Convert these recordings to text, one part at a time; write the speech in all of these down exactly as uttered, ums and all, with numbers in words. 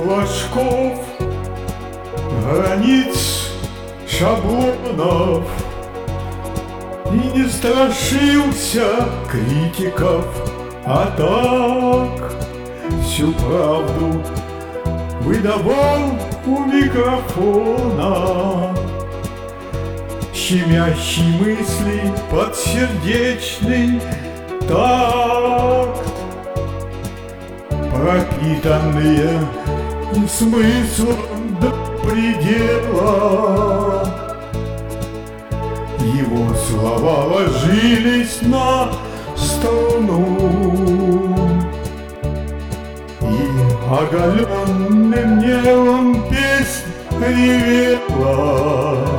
флажков, границ, шаблонов, и не страшился критиков, а так всю правду выдавал у микрофона. Щемящий мысли подсердечный такт, пропитанные смыслом до предела. Его слова ложились на струну, и оголенным небом песнь ревела,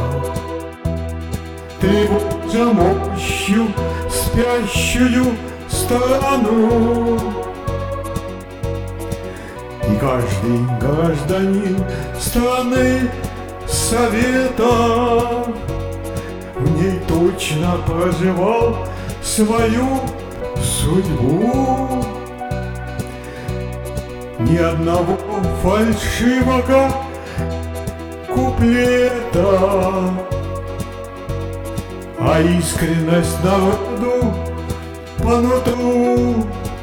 тревожа мощью спящую страну. И каждый гражданин страны Совета в ней точно проживал свою судьбу. Ни одного фальшивого куплета, а искренность народу по нутру.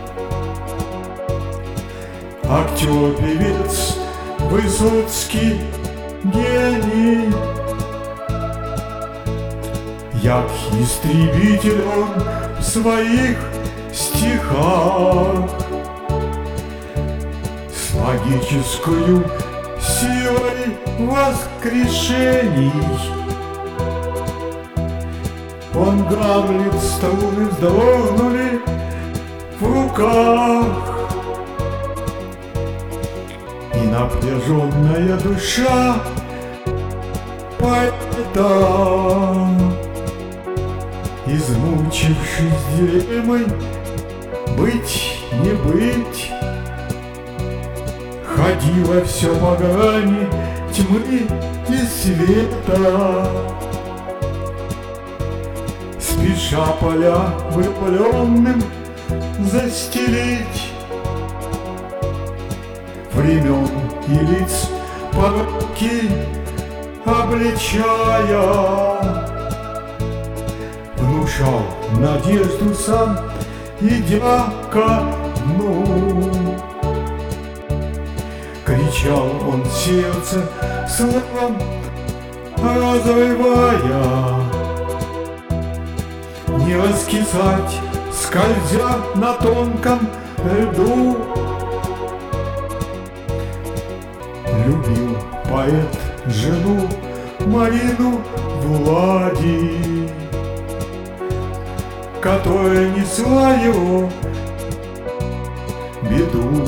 Актер, певец, Высоцкий гений, як истребитель он в своих стихах, с магическою силой воскрешений. Он Гамлет, струны вздрогнули в руках, и напряженная душа поэта, измучившись дилеммой быть не быть, ходила все по грани тьмы и света, спеша поля выпаленным застелить, времен и лиц пороки обличая, внушал надежду сам, идя ко дну. Кричал он сердце словом разрывая, не раскисать, скользя на тонком льду. Любил поэт жену Марину Влади, которая несла его беду.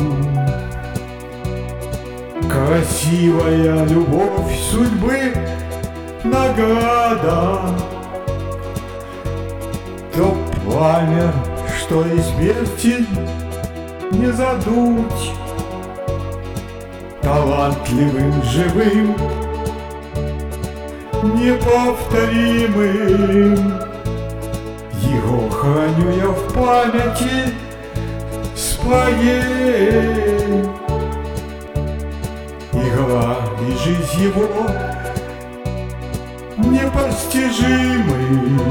Красивая любовь судьбы награда, то пламя, что и смерти не задуть. Талантливым, живым, неповторимым, его храню я в памяти своей. Игра и жизнь его непостижимы,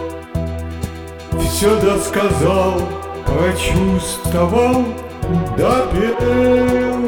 все досказал, прочувствовал, допел.